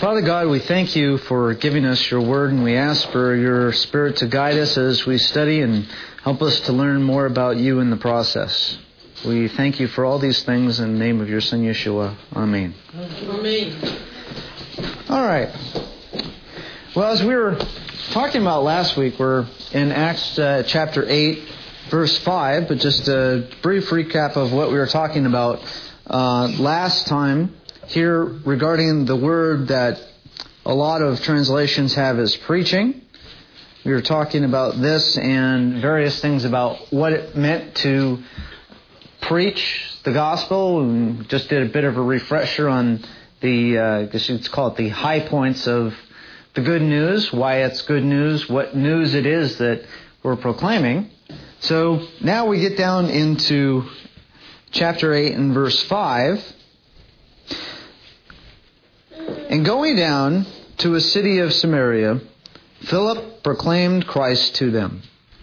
Father God, we thank you for giving us your word, and we ask for your Spirit to guide us as we study and help us to learn more about you in the process. We thank you for all these things in the name of your Son, Yeshua. Amen. Amen. All right. Well, as we were talking about last week, we're in Acts chapter 8, verse 5, but just a brief recap of what we were talking about last time here regarding the word that a lot of translations have as preaching. We were talking about this and various things about what it meant to preach the gospel, and just did a bit of a refresher on the, I guess you'd call it the high points of the good news, why it's good news, what news it is that we're proclaiming. So now we get down into chapter 8 and verse 5. And going down to a city of Samaria, Philip proclaimed Christ to them.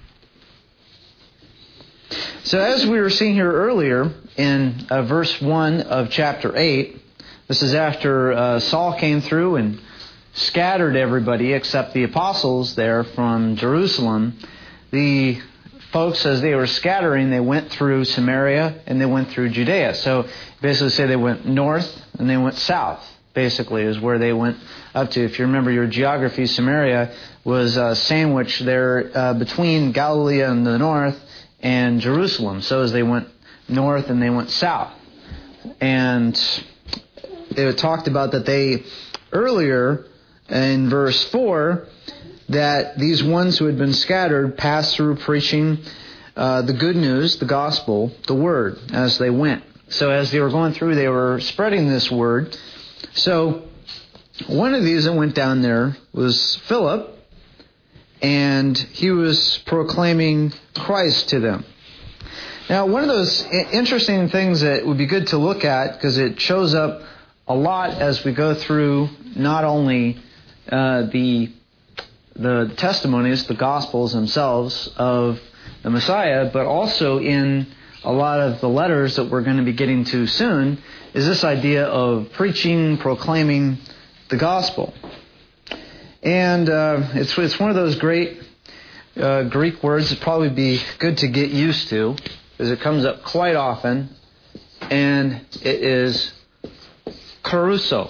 So as we were seeing here earlier in verse 1 of chapter 8, this is after Saul came through and scattered everybody except the apostles there from Jerusalem. The folks, as they were scattering, they went through Samaria and they went through Judea. So basically say they went north and they went south, basically, is where they went up to. If you remember your geography, Samaria was sandwiched there between Galilee in the north and Jerusalem. So as they went north and they went south. And it talked about that they, earlier in verse 4, that these ones who had been scattered passed through preaching the good news, the gospel, the word, as they went. So as they were going through, they were spreading this word. So one of these that went down there was Philip, and he was proclaiming Christ to them. Now, one of those interesting things that would be good to look at, because it shows up a lot as we go through not only the testimonies, the Gospels themselves of the Messiah, but also in a lot of the letters that we're going to be getting to soon, is this idea of preaching, proclaiming the Gospel. And it's one of those great Greek words that probably be good to get used to, because it comes up quite often, and it is kerusso.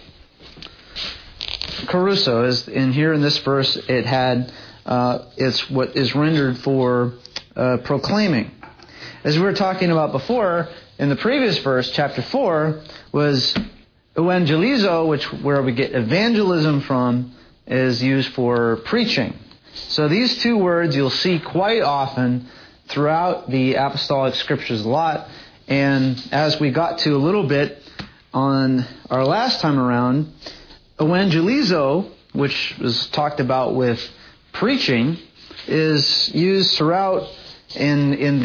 Kerusso is in here in this verse. It had it's what is rendered for proclaiming. As we were talking about before, in the previous verse, chapter 4, was evangelizo, where we get evangelism from, is used for preaching. So these two words you'll see quite often throughout the apostolic scriptures a lot. And as we got to a little bit on our last time around, evangelizo, which was talked about with preaching, is used throughout in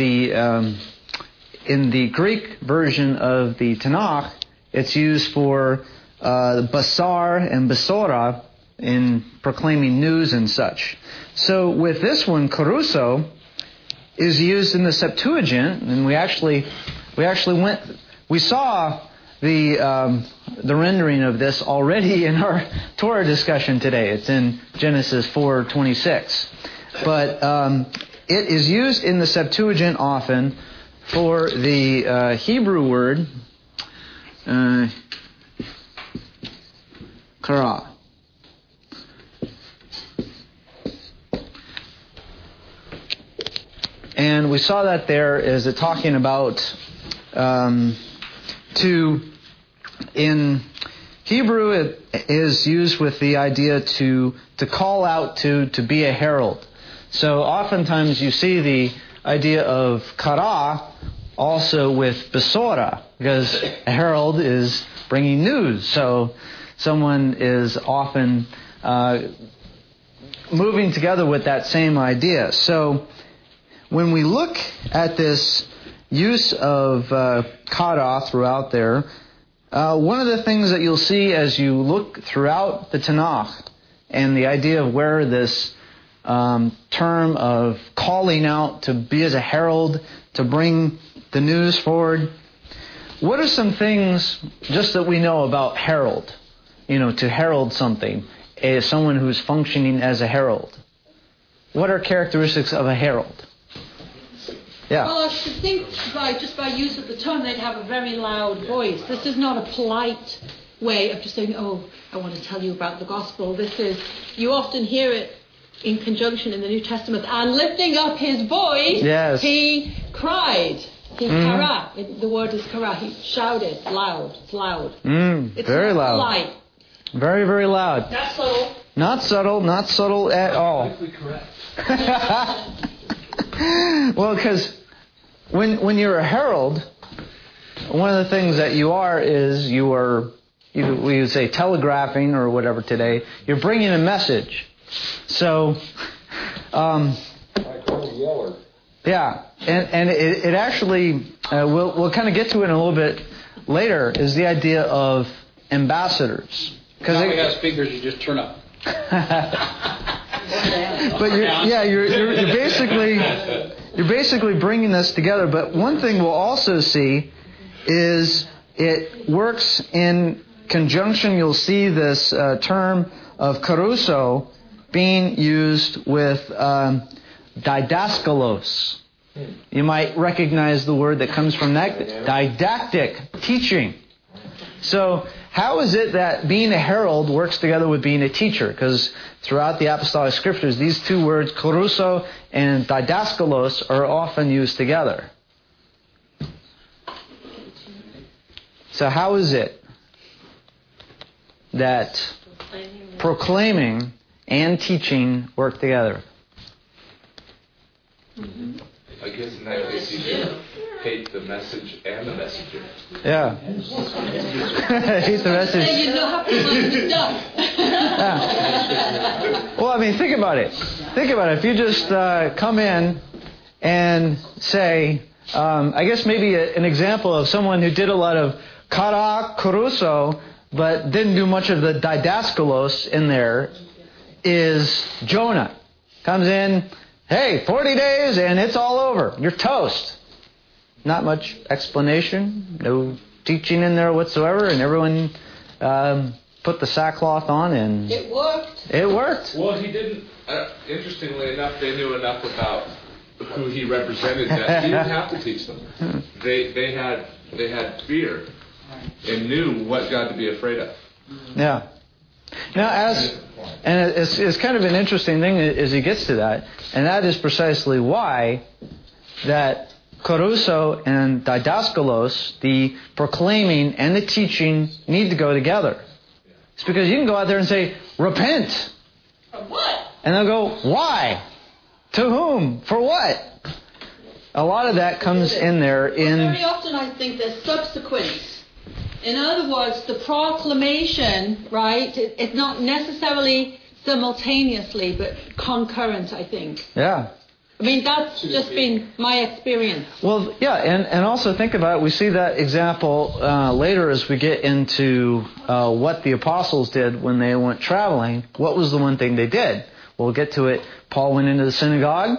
the Greek version of the Tanakh. It's used for basar and basora in proclaiming news and such. So with this one, kerusso is used in the Septuagint, and we saw the rendering of this already in our Torah discussion today. It's in Genesis 4:26. But it is used in the Septuagint often for the Hebrew word kara. And we saw that there is it talking about in Hebrew it is used with the idea to call out to be a herald. So oftentimes you see the idea of kara also with besora, because a herald is bringing news. So someone is often moving together with that same idea. So when we look at this use of kara throughout there, one of the things that you'll see as you look throughout the Tanakh and the idea of where this term of calling out to be as a herald, to bring the news forward, what are some things just that we know about herald? to herald something, someone who's functioning as a herald. What are characteristics of a herald? Yeah. Well, I should think just by use of the tongue, they'd have a very loud voice. This is not a polite way of just saying, "Oh, I want to tell you about the gospel." This is, you often hear it in conjunction in the New Testament, and lifting up his voice, yes, he cried. He kara. The word is kara. He shouted loud. It's loud. It's very loud. Polite. Very, very loud. Not subtle. Not subtle. Not subtle at all. Correct. Well, because when you're a herald, one of the things that you are is we would say telegraphing or whatever today. You're bringing a message. So, yeah, and it actually we'll kind of get to it in a little bit later. Is the idea of ambassadors? Because we have speakers, you just turn up. But you're basically bringing this together. But one thing we'll also see is it works in conjunction. You'll see this term of caruso being used with didaskalos. You might recognize the word that comes from that, didactic, teaching. So how is it that being a herald works together with being a teacher? Because throughout the apostolic scriptures, these two words, caruso and didaskalos, are often used together. So how is it that proclaiming and teaching work together? I guess in that case you do hate the message and the messenger. Yeah. Hate the message. You don't have to let it done. Well, I mean, think about it. Think about it. If you just come in and say, I guess maybe an example of someone who did a lot of kara, caruso, but didn't do much of the didaskalos in there, is Jonah. Comes in, hey, 40 days and it's all over. You're toast. Not much explanation, no teaching in there whatsoever, and everyone put the sackcloth on, and it worked. It worked. Well, he didn't. Interestingly enough, they knew enough about who he represented that he didn't have to teach them. They had fear and knew what God to be afraid of. Yeah. Now, it's kind of an interesting thing as he gets to that, and that is precisely why that caruso and didaskalos, the proclaiming and the teaching, need to go together. It's because you can go out there and say, repent. For what? And they'll go, why? To whom? For what? A lot of that comes in there in... Very often I think there's subsequence. In other words, the proclamation, right, it's not necessarily simultaneously, but concurrent, I think. Yeah. I mean, that's just been my experience. Well, yeah, and also think about it. We see that example later as we get into what the apostles did when they went traveling. What was the one thing they did? We'll get to it. Paul went into the synagogue,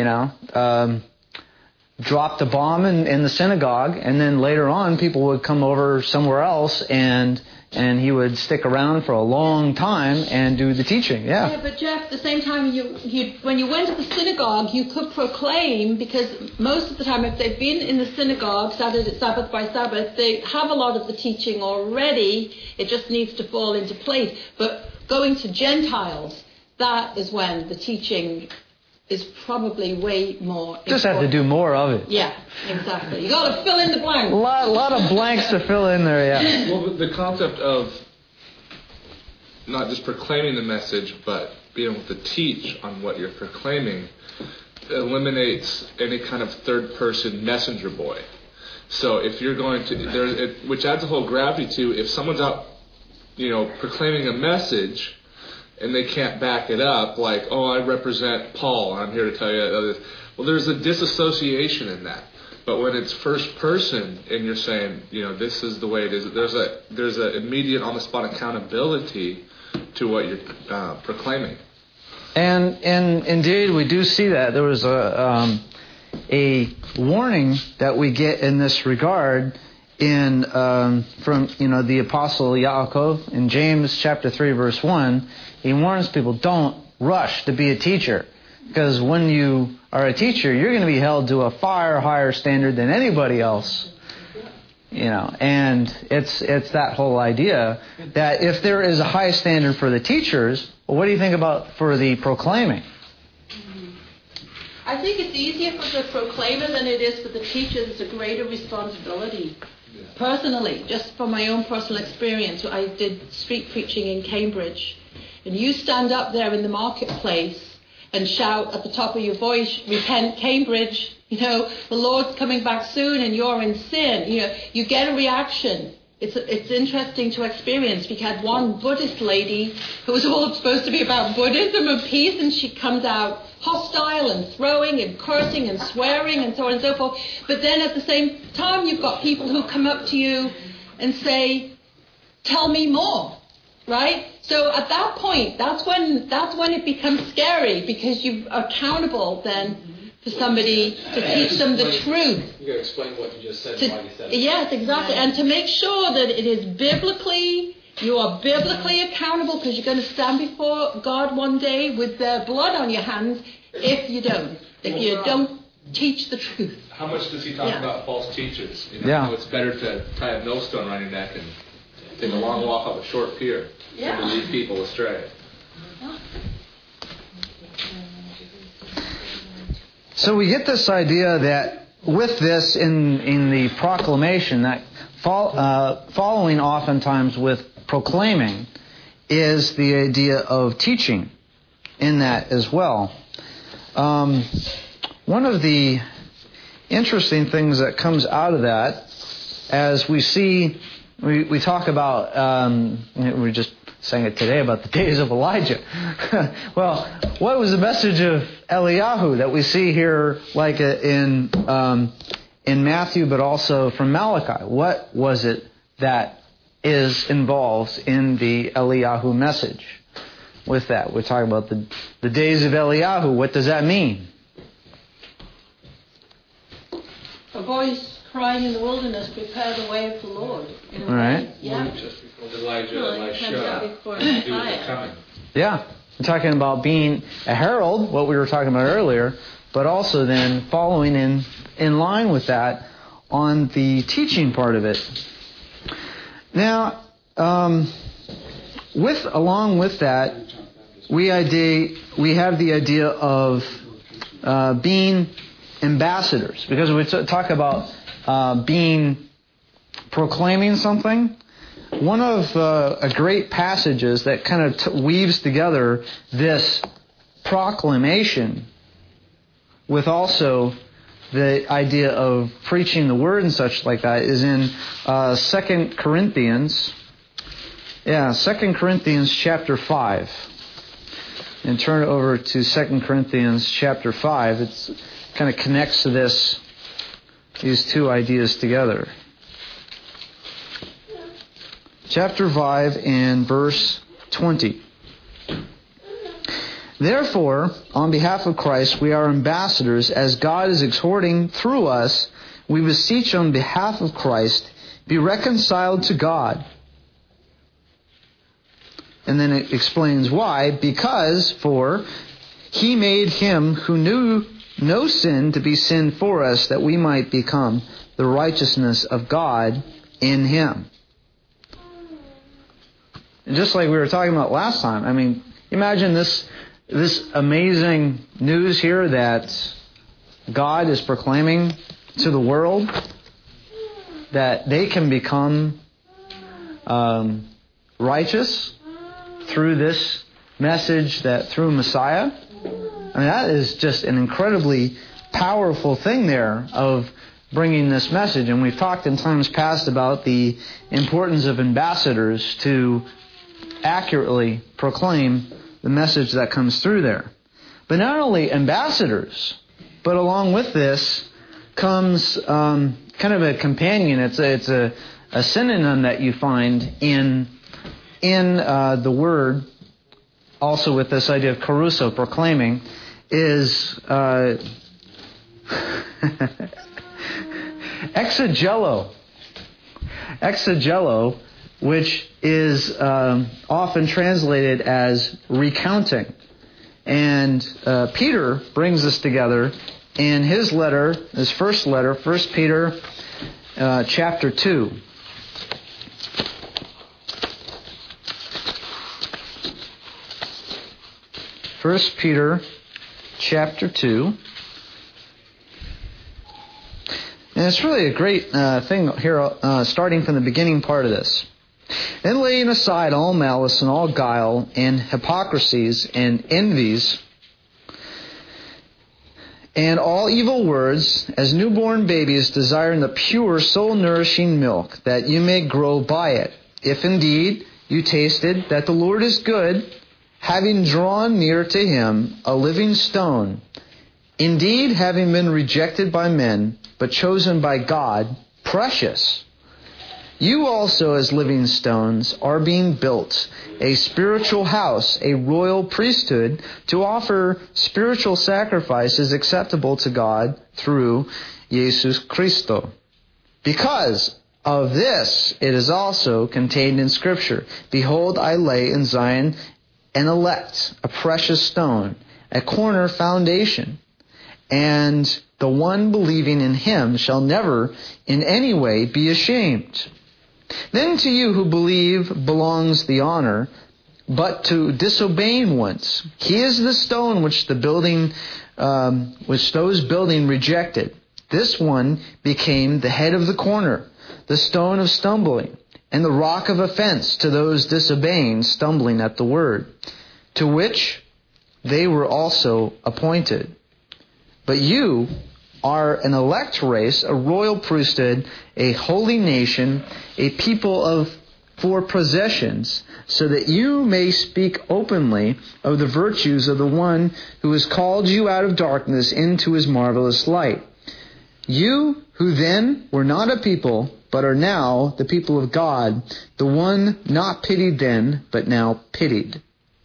dropped a bomb in the synagogue, and then later on people would come over somewhere else and he would stick around for a long time and do the teaching. Yeah, but Jeff, at the same time, when you went to the synagogue, you could proclaim, because most of the time, if they've been in the synagogue, Sabbath by Sabbath, they have a lot of the teaching already. It just needs to fall into place. But going to Gentiles, that is when the teaching is probably way more important. Just have to do more of it. Yeah, exactly. You got to fill in the blanks. A lot of blanks to fill in there, yeah. Well, the concept of not just proclaiming the message, but being able to teach on what you're proclaiming eliminates any kind of third-person messenger boy. So if you're going to, which adds a whole gravity to, if someone's out, proclaiming a message, and they can't back it up, like, oh, I represent Paul, and I'm here to tell you this. Well, there's a disassociation in that. But when it's first person, and you're saying, this is the way it is, there's a immediate, on-the-spot accountability to what you're proclaiming. And indeed, we do see that. There was a warning that we get in this regard from the Apostle Yaakov in James chapter 3 verse 1, he warns people, don't rush to be a teacher. Because when you are a teacher, you're going to be held to a far higher standard than anybody else. And it's that whole idea that if there is a high standard for the teachers, well, what do you think about for the proclaiming? I think it's easier for the proclaimer than it is for the teachers. It's a greater responsibility. Personally, just from my own personal experience, I did street preaching in Cambridge. And you stand up there in the marketplace and shout at the top of your voice, repent, Cambridge, the Lord's coming back soon and you're in sin. You get a reaction. It's interesting to experience. We had one Buddhist lady who was all supposed to be about Buddhism and peace, and she comes out hostile and throwing and cursing and swearing and so on and so forth. But then at the same time, you've got people who come up to you and say, tell me more, right? So at that point, that's when it becomes scary, because you're accountable then for somebody to teach them the truth. You got to explain what you just said and why you said it. Yes, exactly. And to make sure that it is you are biblically accountable, because you're going to stand before God one day with their blood on your hands if you don't teach the truth. How much does he talk about false teachers? How it's better to tie a millstone around your neck and take a long walk up a short pier than to lead people astray. So we get this idea that with this in the proclamation, that following oftentimes with proclaiming is the idea of teaching in that as well. One of the interesting things that comes out of that, as we see, we talk about, we were just saying it today about the days of Elijah. Well, what was the message of Eliyahu that we see here, like in Matthew, but also from Malachi? What was it that is involved in the Eliyahu message? With that, we're talking about the days of Eliyahu. What does that mean? A voice crying in the wilderness, prepare the way of the Lord. All right. Yeah. Just before Elisha, Before do with the coming. Yeah. We're talking about being a herald, what we were talking about earlier, but also then following in line with that on the teaching part of it. Now, along with that, we have the idea of being ambassadors, because we talk about proclaiming something. One of a great passages that kind of weaves together this proclamation with also the idea of preaching the word and such like that is in 2 Corinthians. Yeah, 2 Corinthians chapter 5. And turn over to 2 Corinthians chapter 5. It kind of connects to these two ideas together. Chapter 5 and verse 20. Therefore, on behalf of Christ, we are ambassadors, as God is exhorting through us. We beseech on behalf of Christ, be reconciled to God. And then it explains why. Because, for He made Him who knew no sin to be sin for us, that we might become the righteousness of God in Him. And just like we were talking about last time, I mean, imagine this amazing news here that God is proclaiming to the world that they can become righteous through this message, that through Messiah. I mean, that is just an incredibly powerful thing there of bringing this message. And we've talked in times past about the importance of ambassadors to accurately proclaim the message that comes through there. But not only ambassadors, but along with this comes kind of a companion. It's a synonym that you find in the word, also with this idea of caruso, proclaiming, is exagello. exegelo, which is often translated as recounting. And Peter brings this together in his letter, his first letter, 1 Peter chapter 2. 1 Peter chapter 2. And it's really a great thing here, starting from the beginning part of this. Then laying aside all malice and all guile and hypocrisies and envies and all evil words, as newborn babies desiring the pure soul-nourishing milk, that you may grow by it. If indeed you tasted that the Lord is good, having drawn near to Him a living stone, indeed having been rejected by men, but chosen by God, precious. You also, as living stones, are being built, a spiritual house, a royal priesthood, to offer spiritual sacrifices acceptable to God through Jesus Christo. Because of this, it is also contained in Scripture. Behold, I lay in Zion an elect, a precious stone, a corner foundation, and the one believing in Him shall never in any way be ashamed. Then to you who believe belongs the honor, but to disobeying ones, he is the stone which those building rejected. This one became the head of the corner, the stone of stumbling, and the rock of offense to those disobeying, stumbling at the word, to which they were also appointed. But you are an elect race, a royal priesthood, a holy nation, a people for possessions, so that you may speak openly of the virtues of the one who has called you out of darkness into His marvelous light. You who then were not a people, but are now the people of God, the one not pitied then, but now pitied.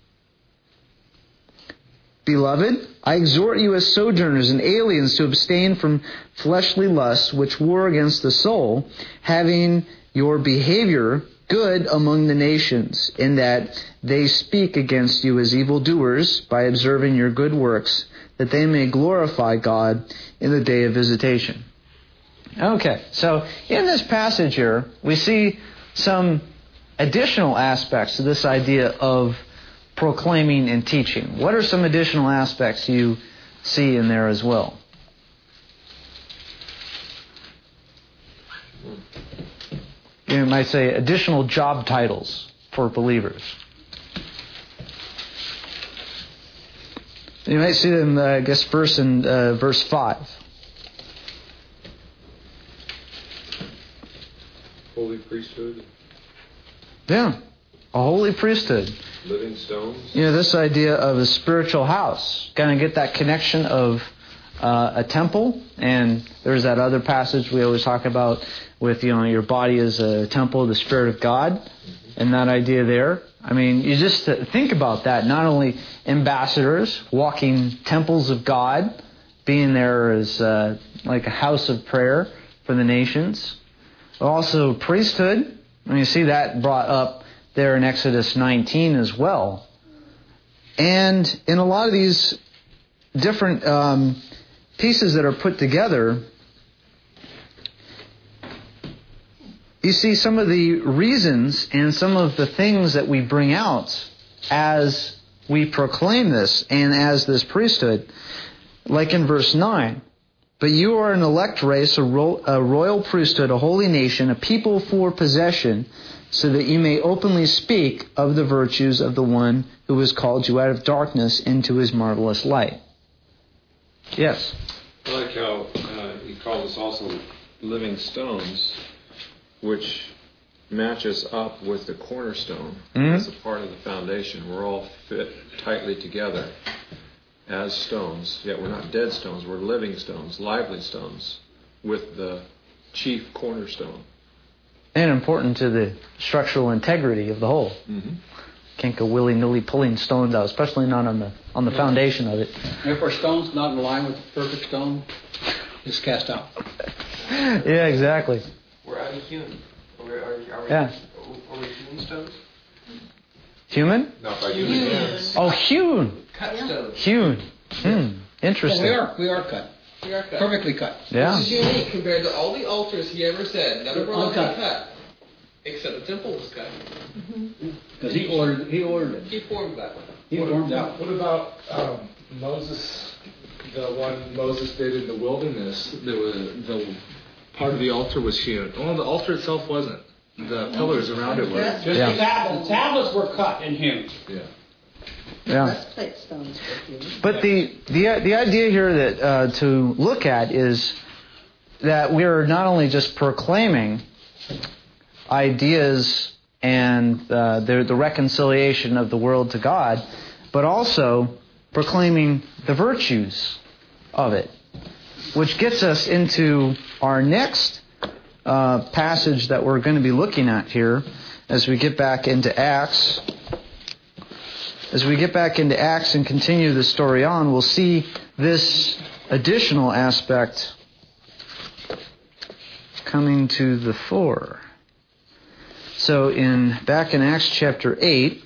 Beloved, I exhort you as sojourners and aliens to abstain from fleshly lusts which war against the soul, having your behavior good among the nations, in that they speak against you as evildoers by observing your good works, that they may glorify God in the day of visitation. Okay, so in this passage here, we see some additional aspects to this idea of proclaiming and teaching. What are some additional aspects you see in there as well? You might say additional job titles for believers. You might see them, first in verse 5. Holy priesthood. Yeah, a holy priesthood. Living stones. This idea of a spiritual house. Kind of get that connection of a temple. And there's that other passage we always talk about with, your body is a temple of the Spirit of God. And that idea there. I mean, you just think about that. Not only ambassadors, walking temples of God, being there as like a house of prayer for the nations. But also priesthood. And you see that brought up there in Exodus 19 as well. And in a lot of these different pieces that are put together, you see some of the reasons and some of the things that we bring out as we proclaim this and as this priesthood. Like in verse 9, but you are an elect race, a royal priesthood, a holy nation, a people for possession, so that you may openly speak of the virtues of the one who has called you out of darkness into His marvelous light. Yes? I like how he calls us also living stones, which matches up with the cornerstone as a part of the foundation. We're all fit tightly together as stones, yet we're not dead stones. We're living stones, lively stones, with the chief cornerstone. And important to the structural integrity of the whole. Mm-hmm. Can't go willy-nilly pulling stones out, especially not on the foundation of it. If our stone's not in line with the perfect stone, it's cast out. Yeah, exactly. We're out of hewn. Our Yeah. Are we hewn stones? Human? No, by human hands. Oh, hewn. Cut stones. Hewn. Interesting. We are cut. We are cut. Perfectly cut. Yeah. This is unique compared to all the altars he ever said. None of them were Uncut. cut. Except the temple was cut. Because he ordered it. He formed that one. He formed that. What about Moses? The one Moses did in the wilderness. The part of the altar was hewn. Well, the altar itself wasn't. The pillars around it were. Just the tablets were cut and hewn. Yeah. Yeah. Breastplate stones were hewn. But the idea here that to look at is that we're not only just proclaiming ideas and the reconciliation of the world to God, but also proclaiming the virtues of it, which gets us into our next passage that we're going to be looking at here as we get back into Acts. As we get back into Acts and continue the story on, we'll see this additional aspect coming to the fore. So back in Acts chapter 8,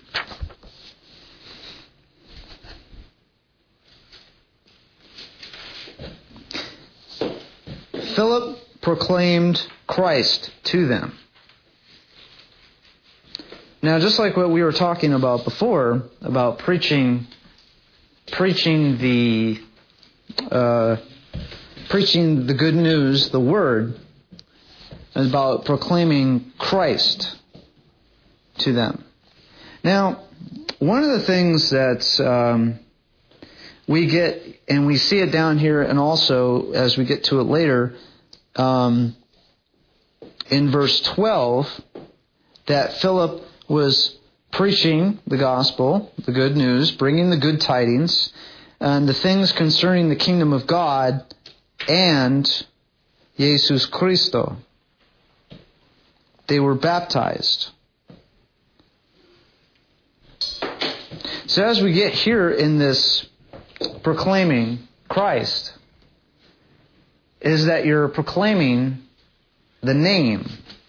Philip proclaimed Christ to them. Now, just like what we were talking about before, about preaching the good news, the word, is about proclaiming Christ to them. Now, one of the things that we get, and we see it down here, and also as we get to it later, in verse 12, that Philip was preaching the gospel, the good news, bringing the good tidings, and the things concerning the kingdom of God and Jesus Christo. They were baptized. So as we get here in this proclaiming Christ, is that you're proclaiming the name.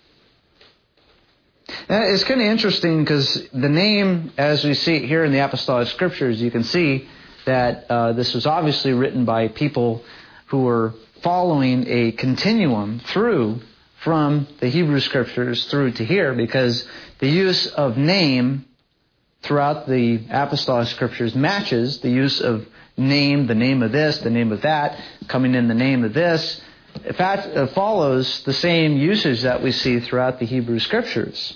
It's kind of interesting because the name, as we see it here in the Apostolic Scriptures, you can see that this was obviously written by people who were following a continuum through from the Hebrew Scriptures through to here, because the use of name throughout the Apostolic Scriptures matches the use of name, the name of this, the name of that, coming in the name of this. In fact, it follows the same usage that we see throughout the Hebrew Scriptures.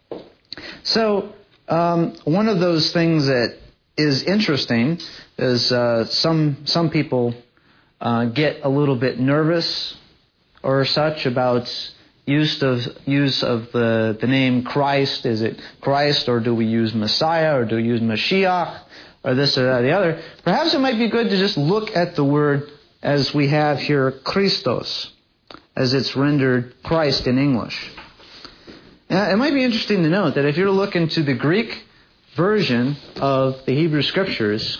So, one of those things that is interesting is some people get a little bit nervous or such about use of the name Christ. Is it Christ, or do we use Messiah, or do we use Mashiach, or this or that or the other? Perhaps it might be good to just look at the word as we have here, Christos, as it's rendered Christ in English. Now, it might be interesting to note that if you're looking to the Greek version of the Hebrew Scriptures,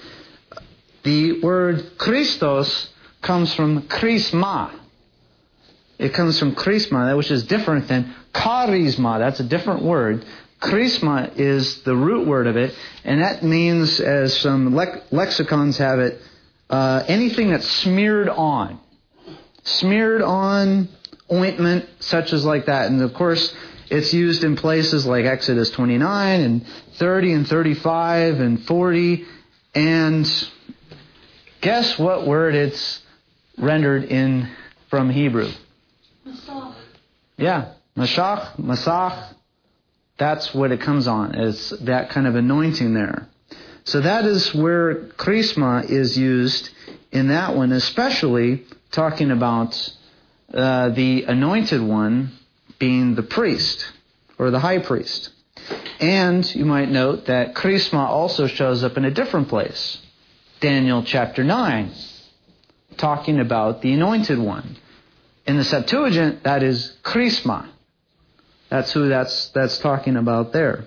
the word Christos comes from Chrisma. It comes from Chrisma, which is different than charisma. That's a different word. Chrisma is the root word of it, and that means, as some lexicons have it, anything that's smeared on. Smeared on ointment, such as like that. And of course, it's used in places like Exodus 29 and 30 and 35 and 40. And guess what word it's rendered in from Hebrew? Masach. Yeah, Mashach, Masach. That's what it comes on, is that kind of anointing there. So that is where Chrisma is used in that one, especially talking about the anointed one being the priest, or the high priest. And you might note that Chrisma also shows up in a different place. Daniel chapter 9, talking about the anointed one. In the Septuagint, that is Chrisma. That's who that's talking about there.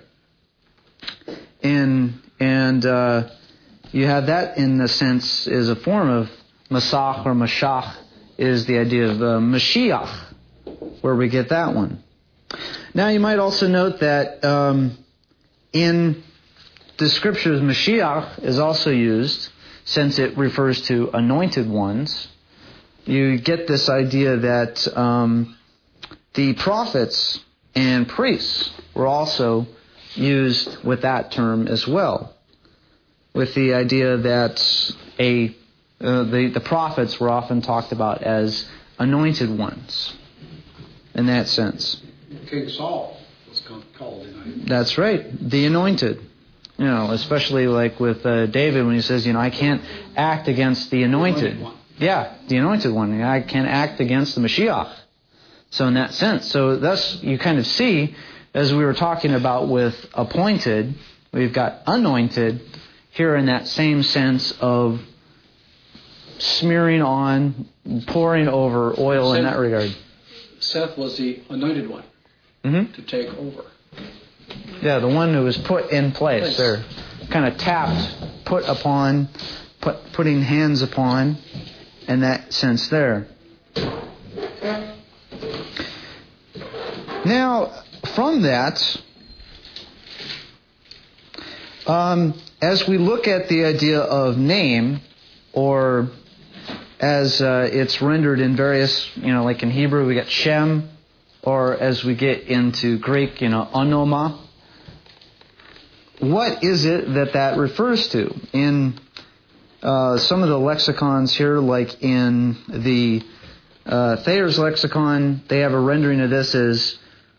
And you have that in the sense is a form of Masach or Mashach, is the idea of Mashiach, where we get that one. Now you might also note that in the Scriptures, Mashiach is also used, since it refers to anointed ones. You get this idea that the prophets and priests were also used with that term as well, with the idea that the prophets were often talked about as anointed ones in that sense. King Saul was called anointed. That's right, the anointed. Especially like with David when he says, I can't act against the anointed. Yeah, the anointed one. I can't act against the Mashiach. So in that sense, thus you kind of see, as we were talking about with appointed, we've got anointed here in that same sense of smearing on, pouring over oil in that regard. Seth was the anointed one to take over. Yeah, the one who was put in place. They're kind of tapped, putting hands upon, in that sense there. Now, from that, as we look at the idea of name, or as it's rendered in various, like in Hebrew we get Shem, or as we get into Greek, onoma. What is it that refers to? In some of the lexicons here, like in the Thayer's lexicon, they have a rendering of this as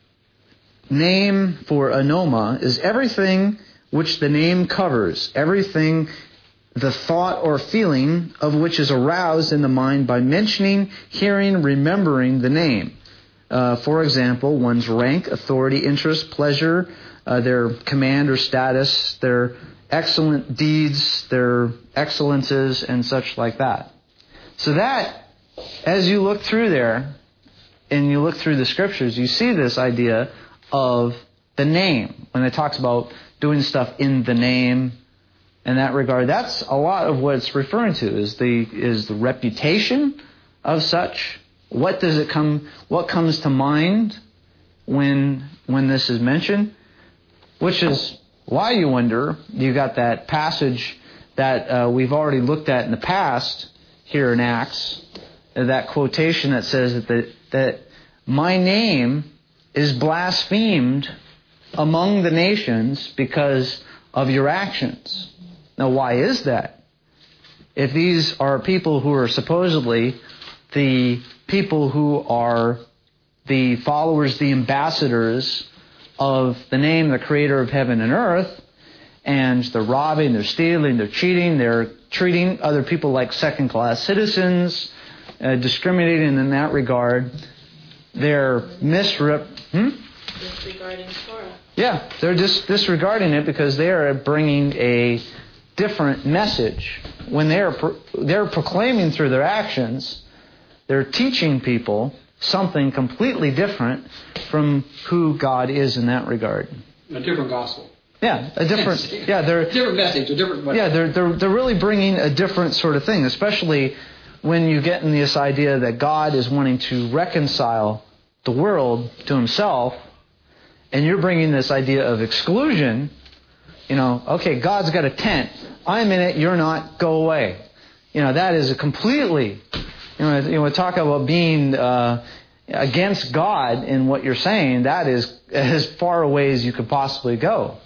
name for onoma is everything which the name covers, everything the thought or feeling of which is aroused in the mind by mentioning, hearing, remembering the name. For example, one's rank, authority, interest, pleasure, their command or status, their excellent deeds, their excellences, and such like that. So that, as you look through there, and you look through the Scriptures, you see this idea of the name. When it talks about doing stuff in the name, in that regard, that's a lot of what it's referring to, is the reputation of such. What comes to mind when this is mentioned? Which is why you wonder, you got that passage that we've already looked at in the past here in Acts, that quotation that says that my name is blasphemed among the nations because of your actions. Now, why is that? If these are people who are supposedly the people who are the followers, the ambassadors of the name, the Creator of heaven and earth, and they're robbing, they're stealing, they're cheating, they're treating other people like second-class citizens, discriminating in that regard, they're disregarding Torah. Yeah, they're disregarding it because they are bringing a different message. When they're proclaiming through their actions, they're teaching people something completely different from who God is in that regard. A different gospel. Yeah, a different. Yeah, they're different message, a different. Yeah, they're really bringing a different sort of thing, especially when you get in this idea that God is wanting to reconcile the world to Himself, and you're bringing this idea of exclusion. Okay, God's got a tent. I'm in it. You're not. Go away. That is a completely. Talk about being against God in what you're saying. That is as far away as you could possibly go.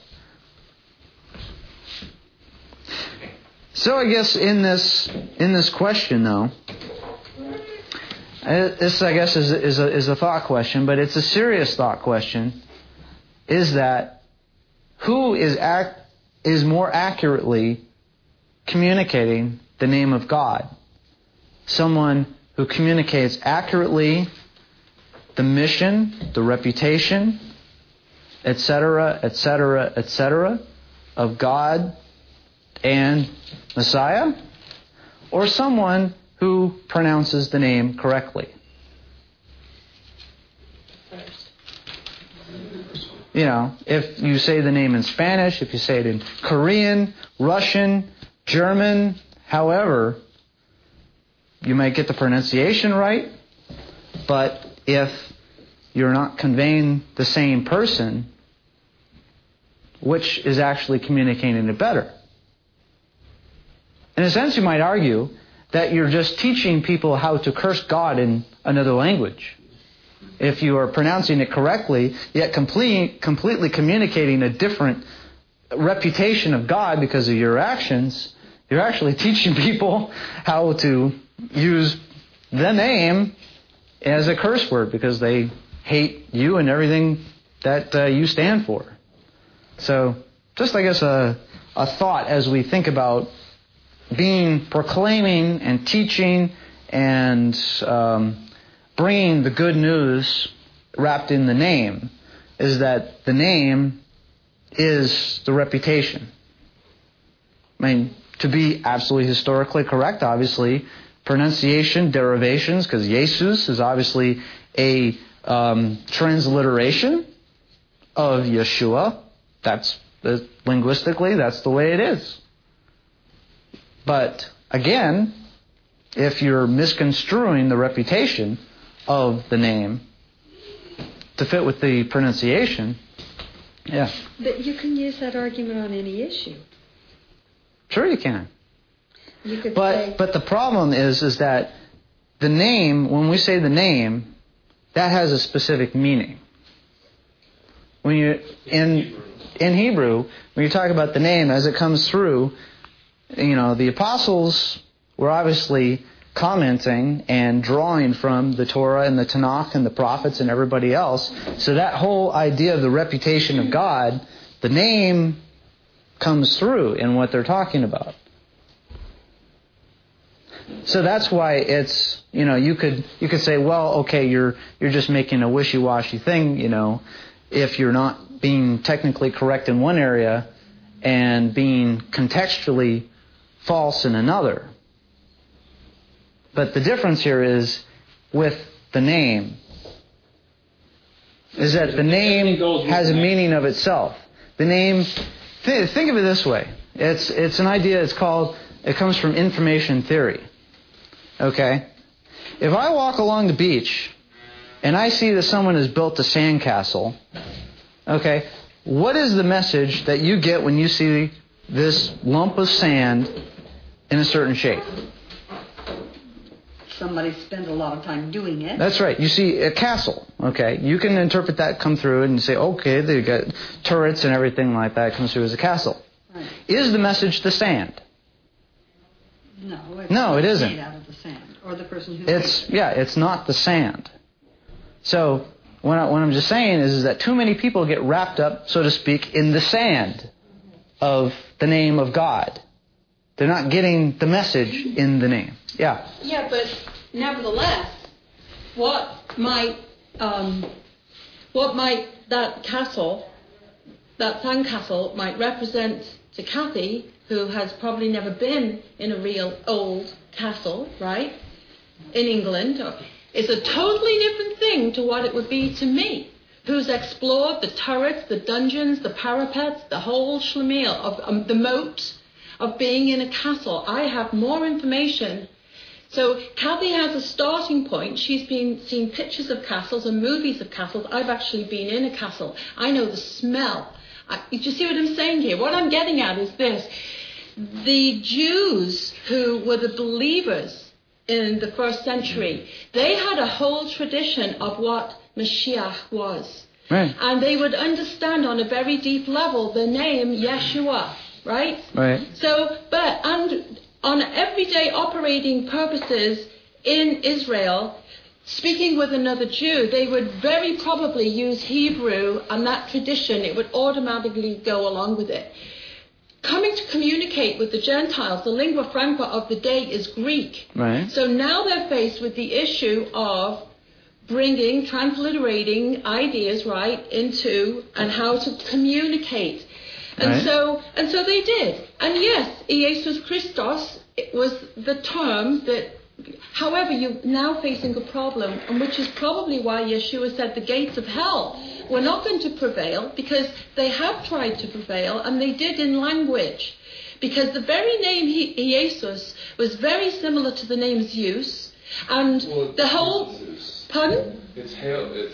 So I guess in this question, though, this I guess is a thought question, but it's a serious thought question. Is that who is more accurately communicating the name of God? Someone who communicates accurately the mission, the reputation, etc., etc., etc., of God and Messiah, or someone who pronounces the name correctly? If you say the name in Spanish, if you say it in Korean, Russian, German, however, you might get the pronunciation right, but if you're not conveying the same person, which is actually communicating it better. In a sense, you might argue that you're just teaching people how to curse God in another language. If you are pronouncing it correctly, yet completely communicating a different reputation of God because of your actions, you're actually teaching people how to use the name as a curse word because they hate you and everything that you stand for. So, just I guess a thought as we think about proclaiming and teaching and bringing the good news wrapped in the name, is that the name is the reputation. I mean, to be absolutely historically correct, obviously, pronunciation, derivations, because Jesus is obviously a transliteration of Yeshua. Linguistically, that's the way it is. But again, if you're misconstruing the reputation of the name to fit with the pronunciation, yeah. But you can use that argument on any issue. Sure you can. You could say, but the problem is that the name, when we say the name, that has a specific meaning. When you in Hebrew, when you talk about the name as it comes through, the apostles were obviously commenting and drawing from the Torah and the Tanakh and the prophets and everybody else. So that whole idea of the reputation of God, the name comes through in what they're talking about. So that's why it's, you could say, well, okay, you're just making a wishy-washy thing, if you're not being technically correct in one area and being contextually false in another. But the difference here is with the name, is that the name has a meaning of itself. The name, think of it this way. It's an idea, it comes from information theory. Okay? If I walk along the beach and I see that someone has built a sandcastle, okay, what is the message that you get when you see this lump of sand in a certain shape? somebody spent a lot of time doing it. That's right. You see a castle, okay? You can interpret that come through and say, okay, they got turrets and everything like that comes through as a castle. Right. Is the message the sand? No, it isn't. Made out of the sand, or the person who it's not the sand. So what I'm just saying is that too many people get wrapped up, so to speak, in the sand of the name of God. They're not getting the message in the name. Yeah. Yeah, but nevertheless, what might that castle, that sandcastle, might represent to Kathy, who has probably never been in a real old castle, right, in England, is a totally different thing to what it would be to me, who's explored the turrets, the dungeons, the parapets, the whole schlemiel of the moat of being in a castle. I have more information. So Kathy has a starting point. She's seen pictures of castles and movies of castles. I've actually been in a castle. I know the smell. Do you see what I'm saying here? What I'm getting at is this. The Jews who were the believers in the first century, they had a whole tradition of what Mashiach was. Right. And they would understand on a very deep level the name Yeshua, right? Right. So, and on everyday operating purposes in Israel, speaking with another Jew, they would very probably use Hebrew, and that tradition, it would automatically go along with it. Coming to communicate with the Gentiles, the lingua franca of the day is Greek. Right. So now they're faced with the issue of bringing, transliterating ideas, right, into, and how to communicate. And right. so they did. And yes, Jesus Christos, it was the term that, however, you're now facing a problem, and which is probably why Yeshua said the gates of hell were not going to prevail, because they have tried to prevail, and they did in language. Because the very name Jesus was very similar to the name Zeus, and the whole... Zeus. Pardon? It's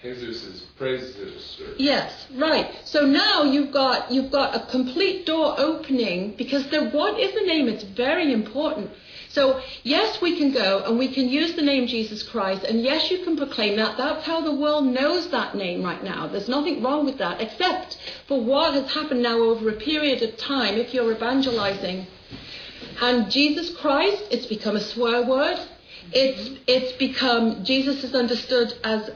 Jesus praises. Yes, right. So now you've got a complete door opening, because what is the name? It's very important. So yes, we can go and we can use the name Jesus Christ, and yes, you can proclaim that. That's how the world knows that name right now. There's nothing wrong with that, except for what has happened now over a period of time. If you're evangelizing, and Jesus Christ, it's become a swear word. It's become, Jesus is understood as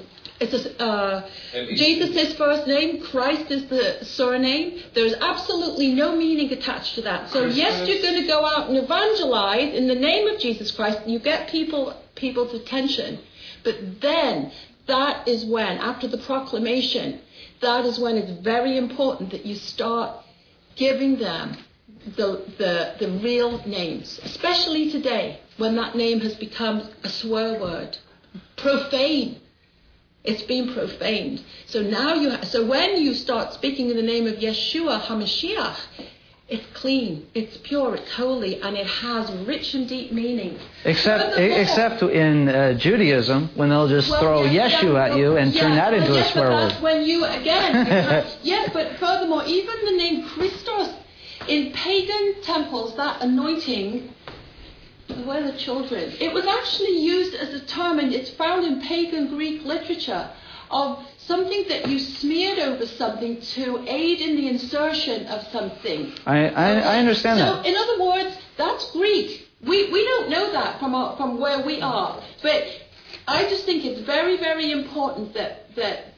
Jesus is first name, Christ is the surname. There's absolutely no meaning attached to that. So yes, you're going to go out and evangelize in the name of Jesus Christ. You get people's attention. But then that is when, after the proclamation, that is when it's very important that you start giving them the real names, especially today when that name has become a swear word, profane. It's been profaned. So now so when you start speaking in the name of Yeshua HaMashiach, it's clean, it's pure, it's holy, and it has rich and deep meanings. Except in Judaism, when they'll just throw Yeshua at you and turn that into a swear word. That's when you yes, but furthermore, even the name Christos in pagan temples, that anointing. Where the children? It was actually used as a term, and it's found in pagan Greek literature, of something that you smeared over something to aid in the insertion of something. I understand that. So, in other words, that's Greek. We don't know that from where we are, but I just think it's very, very important that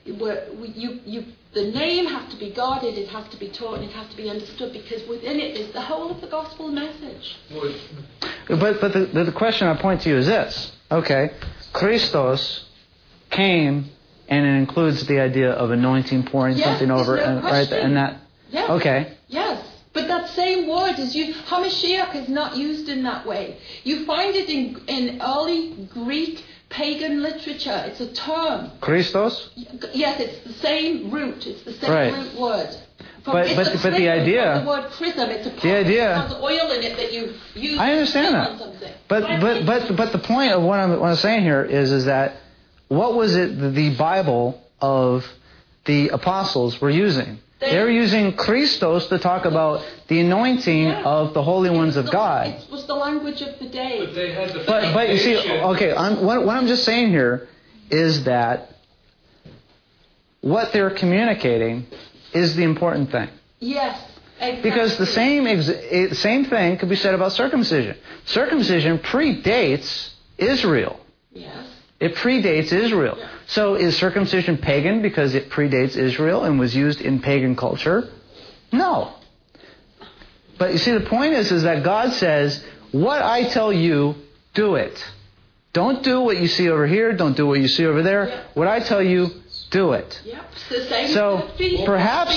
the name has to be guarded, it has to be taught, and it has to be understood, because within it is the whole of the gospel message. But the question I point to you is this. Okay, Christos came, and it includes the idea of anointing, pouring something over, and that. Yes. Okay. Yes. But that same word is used. HaMashiach is not used in that way. You find it in early Greek pagan literature. It's a term. Christos? Yes, it's the same root. It's the same root word. But the idea. The word chrism. It's a the idea. It has oil in it that you use. I understand that. But the point of what I'm saying here is that what was it the Bible of the apostles were using? They were using Christos to talk about the anointing of the holy ones of God. It was the language of the day. But they had the But you see, okay, what I'm just saying here is that what they're communicating is the important thing. Yes, exactly. Because the same thing could be said about circumcision. Circumcision predates Israel. Yes. It predates Israel. Yeah. So is circumcision pagan because it predates Israel and was used in pagan culture? No. But you see, the point is that God says, what I tell you, do it. Don't do what you see over here. Don't do what you see over there. Yeah. What I tell you, do it. Yep. The same. So perhaps,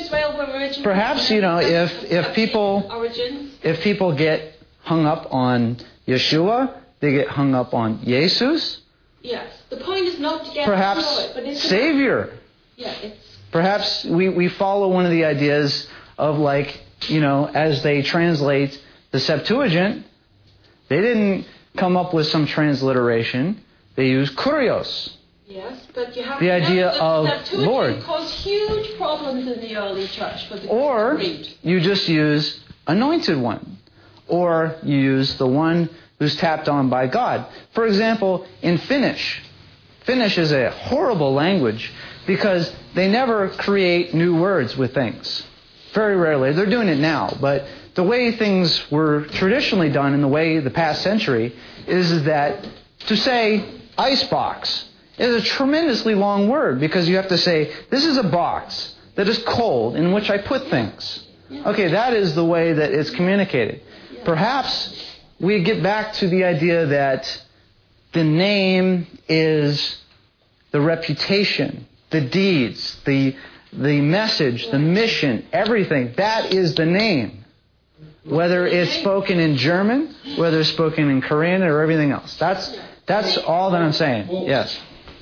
if people get hung up on Yeshua, they get hung up on Jesus. Yes. The point is not to get perhaps to know it, but it's Savior. Perhaps we follow one of the ideas of, as they translate the Septuagint, they didn't come up with some transliteration. They used kurios. Yes, but you have the idea of Lord. Caused huge problems in the early church for the or read. You just use anointed one, or you use the one who's tapped on by God. For example, in Finnish is a horrible language because they never create new words with things. Very rarely. They're doing it now, but the way things were traditionally done in the past century is that to say icebox is a tremendously long word because you have to say, this is a box that is cold in which I put things. Okay, that is the way that it's communicated. Perhaps we get back to the idea that the name is the reputation, the deeds, the message, the mission, everything. That is the name. Whether it's spoken in German, whether it's spoken in Korean or everything else. That's all that I'm saying. Yes.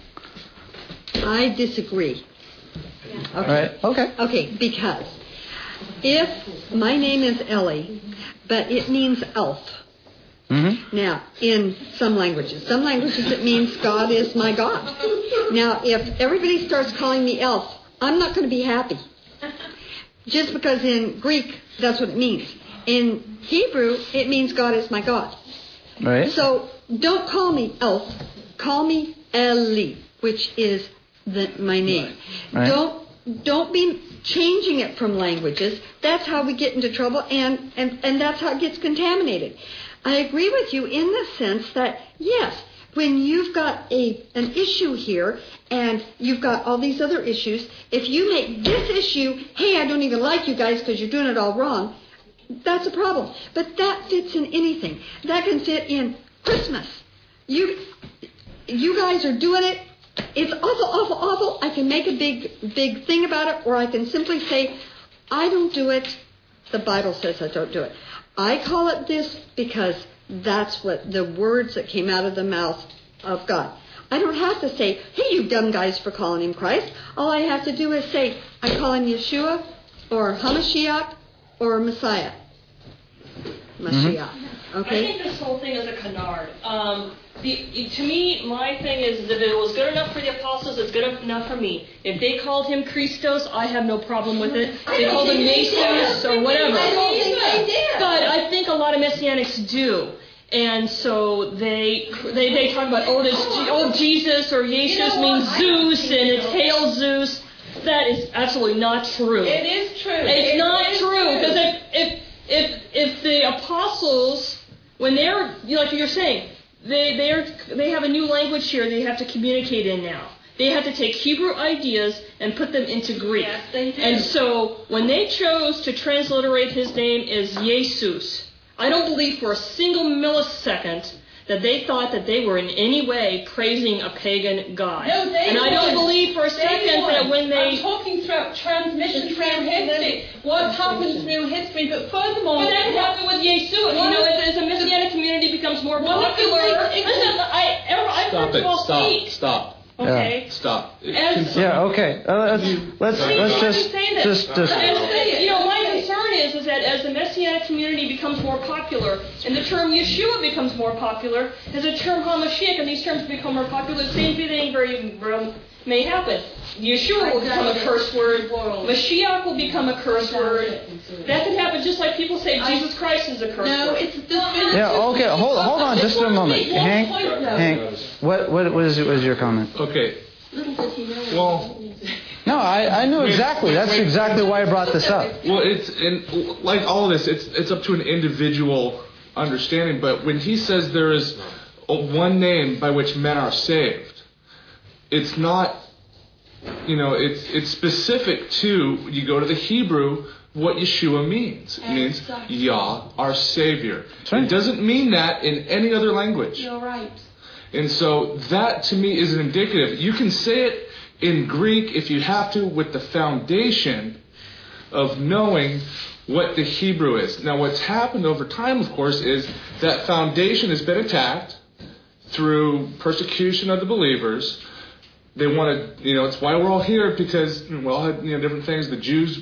I disagree. Okay. Right. Okay. Okay, because if my name is Ellie, but it means elf, Mm-hmm. Now, in some languages it means God is my God. Now, if everybody starts calling me elf, I'm not going to be happy. Just because in Greek, that's what it means. In Hebrew, it means God is my God. Right. So don't call me elf. Call me Eli, which is my name. Right. Don't be changing it from languages. That's how we get into trouble, and that's how it gets contaminated. I agree with you in the sense that, yes, when you've got an issue here and you've got all these other issues, if you make this issue, hey, I don't even like you guys because you're doing it all wrong, that's a problem. But that fits in anything. That can fit in Christmas. You guys are doing it. It's awful, awful, awful. I can make a big thing about it, or I can simply say, I don't do it. The Bible says I don't do it. I call it this because that's what the words that came out of the mouth of God. I don't have to say, hey, you dumb guys for calling him Christ. All I have to do is say, I call him Yeshua, or Hamashiach, or Messiah. Mashiach. Okay? I think this whole thing is a canard. To me, my thing is that if it was good enough for the apostles, it's good enough for me. If they called him Christos, I have no problem with it. They called him Jesus or whatever. I don't think they did. But I think a lot of Messianics do. And so they talk about, Jesus or Jesus means Zeus, and it's Hail Zeus. That is absolutely not true. It is true. It's not true. Because if the apostles, when they're, like you're saying, they have a new language here they have to communicate in now. They have to take Hebrew ideas and put them into Greek. Yes, they do. And so when they chose to transliterate his name as Jesus, I don't believe for a single millisecond that they thought that they were in any way praising a pagan god. No, they and I don't weren't. believe for a second that when they... I'm talking throughout transmission through history, what happened through history, but furthermore... But that happened with Yeshua. As the Messianic community becomes more popular... Listen, I Stop first of all it. Stop. Okay. Yeah. Stop. Yeah. Okay. Let's just. My concern is that as the Messianic community becomes more popular, and the term Yeshua becomes more popular, as the term Hamashiach and these terms become more popular, the same thing may happen. Yeshua will become a curse word. Mashiach will become a curse word. That could happen just like people say Jesus Christ is a curse word. it's this. Yeah. Okay. Hold on, just a moment, Hank. What was your comment? Okay. Well, no, I knew exactly. That's exactly why I brought this up. Well, like all of this, it's up to an individual understanding. But when he says there is one name by which men are saved, it's not. It's specific to, you go to the Hebrew, what Yeshua means. It means Yah, our Savior. Right. It doesn't mean that in any other language. You're right. And so that to me is an indicative. You can say it in Greek if you have to, with the foundation of knowing what the Hebrew is. Now what's happened over time, of course, is that foundation has been attacked through persecution of the believers. They want to, it's why we're all here, because we all had, different things. The Jews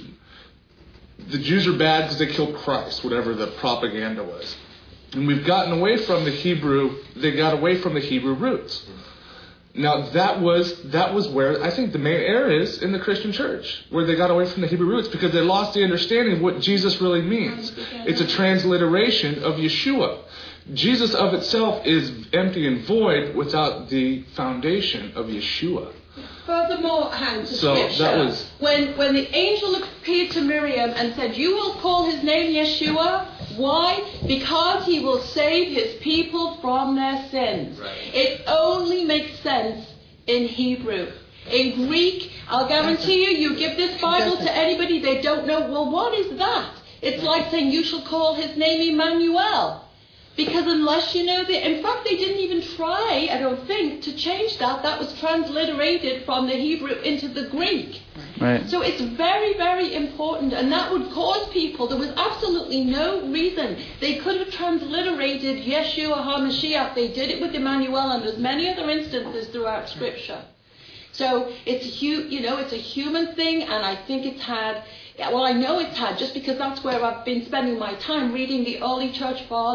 are bad because they killed Christ, whatever the propaganda was. And we've gotten away from the Hebrew. They got away from the Hebrew roots. Now that was where I think the main error is in the Christian church, where they got away from the Hebrew roots because they lost the understanding of what Jesus really means. It's a transliteration of Yeshua. Jesus of itself is empty and void without the foundation of Yeshua. Furthermore, Hans, the scripture, that was when the angel appeared to Miriam and said, "You will call his name Yeshua." Why? Because he will save his people from their sins. Right. It only makes sense in Hebrew. In Greek, I'll guarantee you give this Bible to anybody, they don't know, well, what is that? It's like saying, you shall call his name Emmanuel. Because unless you know in fact, they didn't even try, I don't think, to change that. That was transliterated from the Hebrew into the Greek. Right. So it's very, very important, and that would cause people, there was absolutely no reason. They could have transliterated Yeshua HaMashiach. They did it with Emmanuel, and there's many other instances throughout Scripture. So it's a human thing, and I think it's had, I know it's had, just because that's where I've been spending my time reading the early church fathers.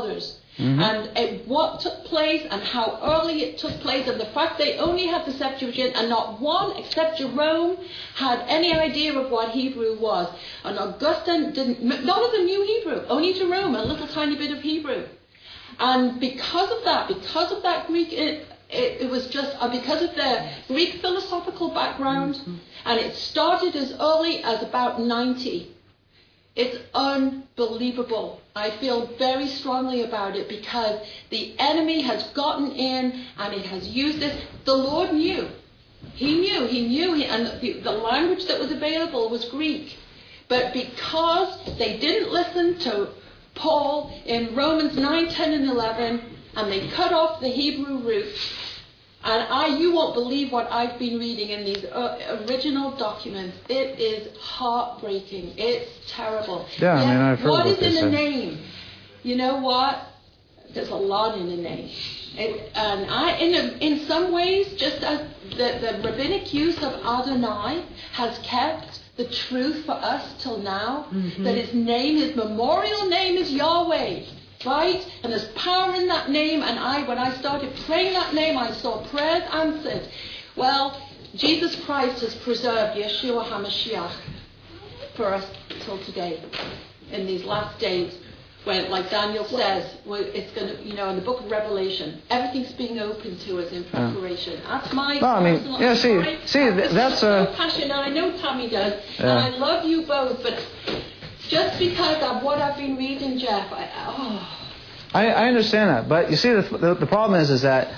And what took place and how early it took place, and the fact they only had the Septuagint and not one except Jerome had any idea of what Hebrew was. And Augustine didn't, none of them knew Hebrew, only Jerome, a little tiny bit of Hebrew. And because of that Greek, it was just because of their Greek philosophical background, and it started as early as about 90. It's unbelievable. I feel very strongly about it because the enemy has gotten in and it has used this. The Lord knew. He knew, and the language that was available was Greek. But because they didn't listen to Paul in Romans 9, 10, and 11, and they cut off the Hebrew roots, and you won't believe what I've been reading in these original documents. It is heartbreaking. It's terrible. Yeah, I mean, I've heard what what is they in a say. name? You know what? There's a lot in a name. In some ways, just as the rabbinic use of Adonai has kept the truth for us till now, that his name, his memorial name is Yahweh. Right? And there's power in that name, and when I started praying that name, I saw prayers answered. Well, Jesus Christ has preserved Yeshua HaMashiach for us till today, in these last days, when, like Daniel says, it's going to, in the book of Revelation, everything's being opened to us in preparation. That's my personal that's a passion, and I know Tommy does, and I love you both, but just because of what I've been reading, Jeff, I understand that, but you see, the problem is that,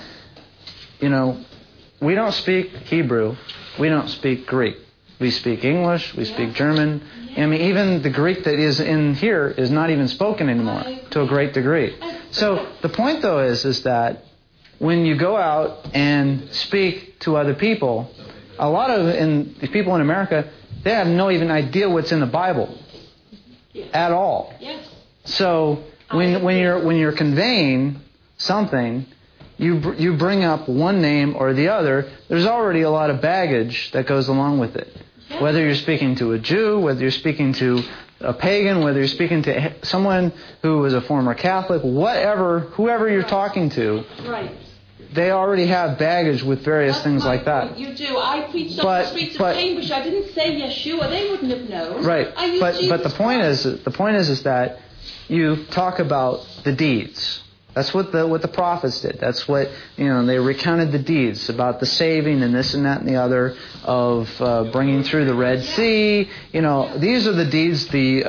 we don't speak Hebrew, we don't speak Greek. We speak English, we speak German. I mean, even the Greek that is in here is not even spoken anymore to a great degree. So the point, though, is that when you go out and speak to other people, a lot of the people in America, they have no even idea what's in the Bible at all. Yes. So when you're conveying something, you bring up one name or the other. There's already a lot of baggage that goes along with it. Whether you're speaking to a Jew, whether you're speaking to a pagan, whether you're speaking to someone who was a former Catholic, whoever you're talking to, they already have baggage with various things like that. You do. I preached on the streets of Cambridge. I didn't say Yeshua. They wouldn't have known. Right. But the point is that you talk about the deeds. That's what the prophets did. That's what, they recounted the deeds about the saving and this and that and the other of bringing through the Red Sea. These are the deeds,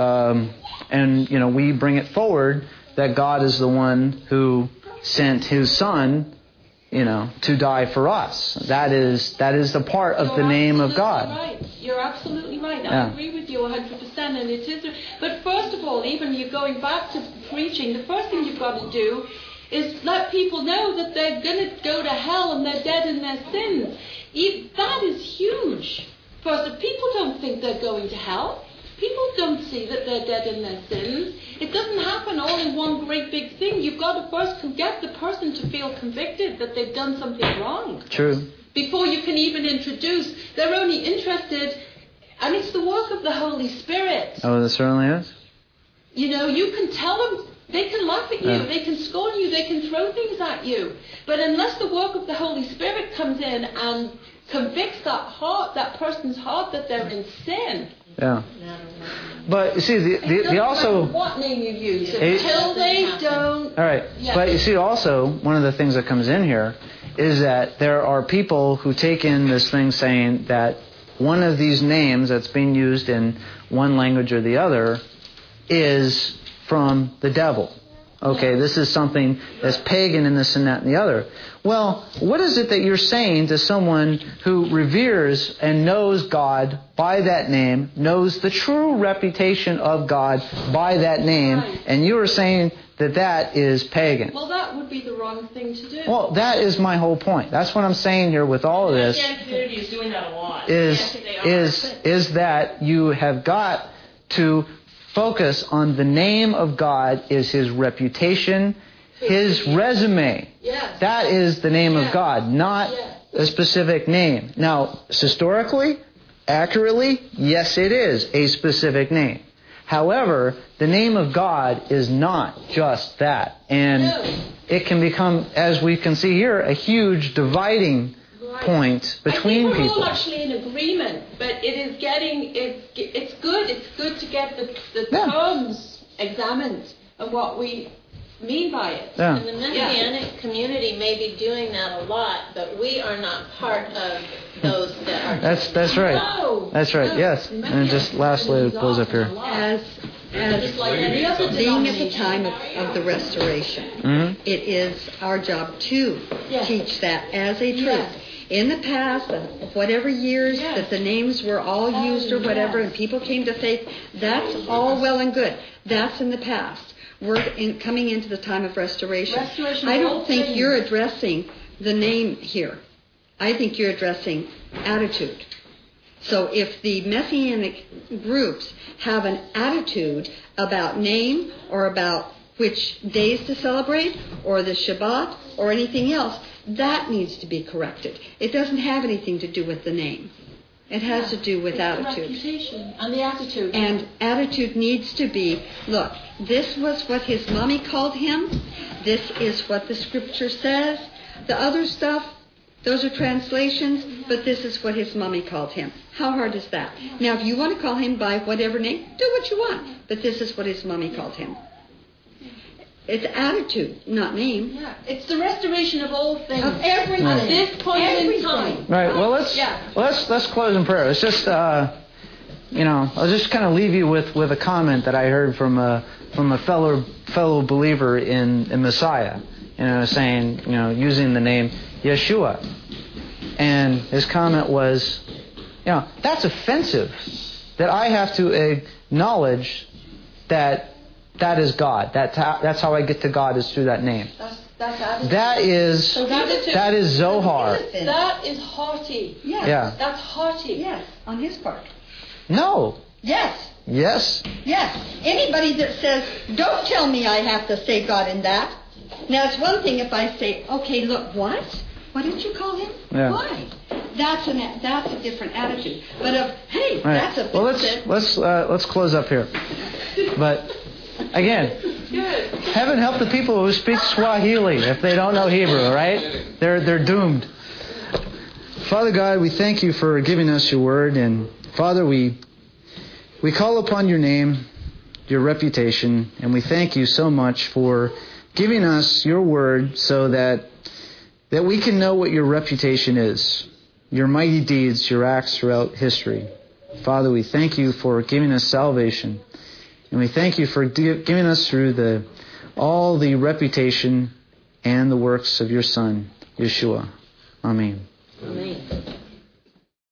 and we bring it forward that God is the one who sent his Son, to die for us. That is the part of the name of God. Right. You're absolutely right. I agree with you 100%. And it is. But first of all, even you're going back to preaching, the first thing you've got to do is let people know that they're going to go to hell and they're dead in their sins. That is huge. First, if people don't think they're going to hell, people don't see that they're dead in their sins. It doesn't happen all in one great big thing. You've got to first get the person to feel convicted that they've done something wrong. True. Before you can even introduce, they're only interested, and it's the work of the Holy Spirit. Oh, that certainly is. You can tell them, they can laugh at you, they can scorn you, they can throw things at you. But unless the work of the Holy Spirit comes in and convicts that person's heart that they're in sin. Yeah. But you see, the also what name you use until they don't. All right. Yeah. But you see, also one of the things that comes in here is that there are people who take in this thing saying that one of these names that's being used in one language or the other is from the devil. Okay, this is something that's pagan and this and that and the other. Well, what is it that you're saying to someone who reveres and knows God by that name, knows the true reputation of God by that name, and you are saying that is pagan? Well, that would be the wrong thing to do. Well, that is my whole point. That's what I'm saying here with all of this. The Christian community is doing that a lot. Is that you have got to focus on the name of God, is his reputation, his resume. Yes. That is the name of God, not a specific name. Now, historically, accurately, yes, it is a specific name. However, the name of God is not just that. And it can become, as we can see here, a huge dividing point between I think we're people. all actually in agreement, but it is getting, it's good. It's good to get the terms examined of what we mean by it. Yeah. And the Messianic community may be doing that a lot, but we are not part of those that are. That's right. No. That's right. No. Yes. And just lastly, to close up here. As Just like any other being at the time of the restoration, Mm-hmm. it is our job to teach that as a truth. Yes. In the past, of whatever years that the names were all used or whatever, and people came to faith, that's all well and good. That's in the past. We're coming into the time of restoration. I don't think you're addressing the name here. I think you're addressing attitude. So if the Messianic groups have an attitude about name or about which days to celebrate or the Shabbat or anything else, that needs to be corrected. It doesn't have anything to do with the name. It has to do with attitude. The reputation and the attitude. And attitude needs to be, look, this was what his mommy called him. This is what the scripture says. The other stuff, those are translations, but this is what his mommy called him. How hard is that? Now, if you want to call him by whatever name, do what you want. But this is what his mommy called him. It's attitude, not name. Yeah, it's the restoration of all things. Of everything. At this point in time. Right. Well, let's close in prayer. It's just I'll just kind of leave you with a comment that I heard from a fellow believer in Messiah. Saying using the name Yeshua, and his comment was, that's offensive. That I have to acknowledge that is God. That's how I get to God, is through that name. That's attitude. That is Zohar. That is haughty. Yes. Yeah. That's haughty. Yes, on his part. No. Yes. Yes. Yes. Anybody that says, don't tell me I have to say God in that. Now, it's one thing if I say, okay, look, what? What did you call him? Yeah. Why? That's a different attitude. But hey, Right. that's a Well, let's close up here. But again, heaven help the people who speak Swahili if they don't know Hebrew. Right? They're doomed. Father God, we thank you for giving us your word, and Father, we call upon your name, your reputation, and we thank you so much for giving us your word so that we can know what your reputation is, your mighty deeds, your acts throughout history. Father, we thank you for giving us salvation, and we thank you for giving us through all the reputation and the works of your Son, Yeshua. Amen.